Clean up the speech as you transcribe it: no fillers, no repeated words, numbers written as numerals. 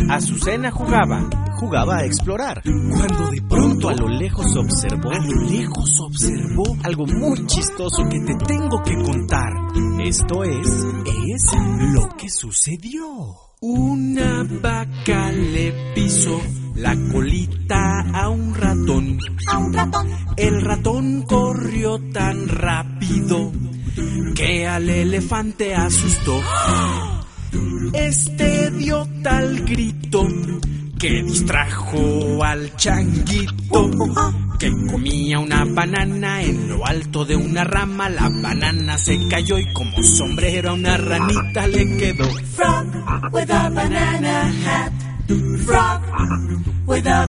Azucena jugaba a explorar, cuando de pronto a lo lejos observó algo muy chistoso que te tengo que contar. Esto es lo que sucedió. Una vaca le pisó la colita a un ratón. El ratón corrió tan rápido que al elefante asustó. Este dio tal grito que distrajo al changuito, que comía una banana en lo alto de una rama. La banana se cayó y como sombrero a una ranita le quedó. Frog with a banana hat. Frog with a